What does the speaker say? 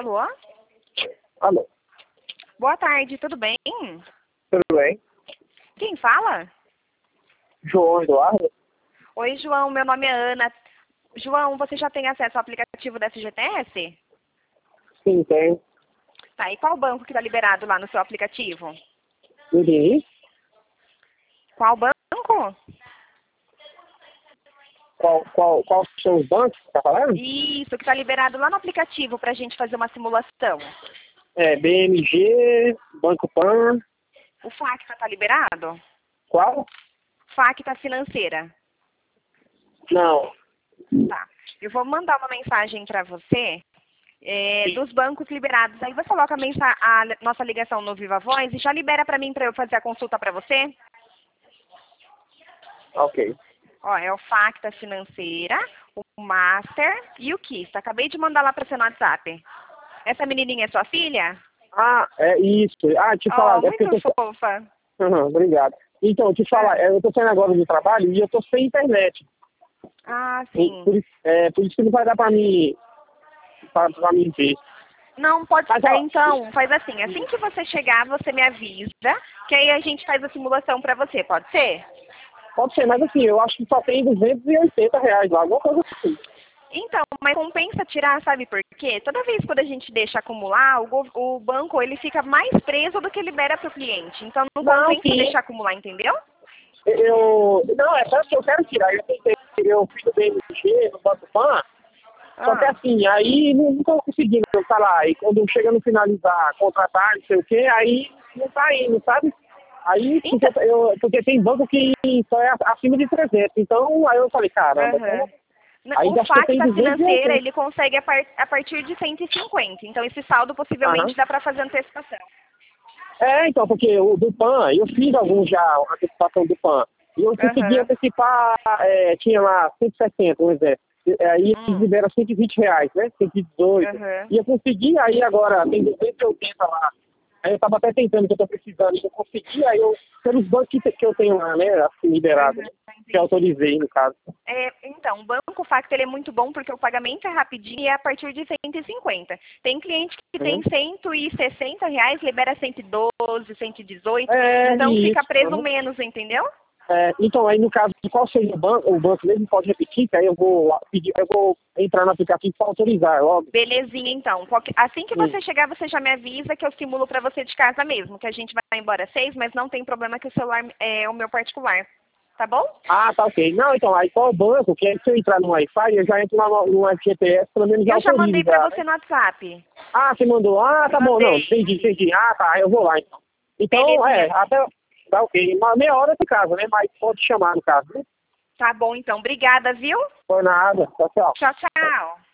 Alô? Alô, Boa tarde, tudo bem? tudo bem? Quem fala? João Eduardo? Oi, João, meu nome é Ana. João, você já tem acesso ao aplicativo da FGTS? Sim, tem. Tá, e qual banco que está liberado lá no seu aplicativo? Entendi. Qual banco? Qual são os bancos que você tá falando? Isso, que está liberado lá no aplicativo para a gente fazer uma simulação. É, BMG, Banco Pan, O Facta está liberado? qual? Facta Financeira. Não. Tá. Eu vou mandar uma mensagem para você dos bancos liberados. Aí você coloca a nossa ligação no Viva Voz e já libera para mim para eu fazer a consulta para você. Ok. Ó, é o Facta Financeira, o Master e o Kista. Acabei de mandar lá para você no WhatsApp. Essa menininha é sua filha? Ah, é isso. Ah, te Ó, falar, é porque muito eu tô... fofa. Obrigado. Então, te falar, eu tô saindo agora do trabalho e eu tô sem internet. Ah, sim. Por isso que não vai dar pra mim ver. Não, pode Mas, ser. ó, Então, faz assim que você chegar, você me avisa, que aí a gente faz a simulação para você, pode ser? pode ser, mas assim, eu acho que só tem R$ 280 lá, alguma coisa assim. Então, mas compensa tirar, sabe por quê? Toda vez quando a gente deixa acumular, o banco ele fica mais preso do que libera para o cliente. Então, não Não, compensa sim. deixar acumular, entendeu? Não, é só que eu quero tirar. Eu tentei, eu fiz o BMG no Banco Pan, só que Ah, assim, aí nunca consegui, não tá lá. E quando chega no finalizar, contratar, não sei o quê, aí não tá indo, sabe? Aí, então, porque tem banco que só é acima de 300. Então, aí eu falei, caramba, aham. aí O acho que tem Facta Financeira, 280. ele consegue a partir de 150. Então, esse saldo Aham. possivelmente dá para fazer antecipação. Então, porque o do PAN, eu fiz alguns já, a antecipação do PAN. E eu consegui Aham. antecipar, tinha lá 160, um exemplo. Aí eles Hum, liberam R$ 120, né? 118. aham. E eu consegui, aí agora tem 280 lá. Aí eu tava até tentando, que eu tô precisando, e eu consegui, aí eu, pelos bancos que eu tenho lá, né? Assim, liberado, Aham, né? Que eu entendi. autorizei, no caso. Então, o Banco Facta ele é muito bom porque o pagamento é rapidinho e é a partir de 150. Tem cliente que tem Uhum. R$ 160, libera 112, 118, É, então fica isso. preso Uhum. menos, entendeu? Então, aí no caso, qual seria o banco mesmo pode repetir, que aí eu vou pedir, eu vou entrar no aplicativo para autorizar, óbvio. Belezinha, então. Assim que você chegar, você já me avisa que eu simulo para você de casa mesmo, que a gente vai embora às 6, mas não tem problema que o celular é o meu particular. Tá bom? Ah, tá ok. Não, então, aí qual banco, que aí se eu entrar no Wi-Fi, eu já entro lá no FGTS, pelo menos já Eu já autorizo mandei para já, né? você no WhatsApp. Ah, você mandou? Ah, tá bom, não, Mandei. entendi. Ah, tá, eu vou lá então. Então, Belezinha. até, tá ok. Uma meia hora de casa, né? Mas pode chamar no caso, né? Tá bom, então. Obrigada, viu? Foi nada, tchau, tchau. Tchau, tchau.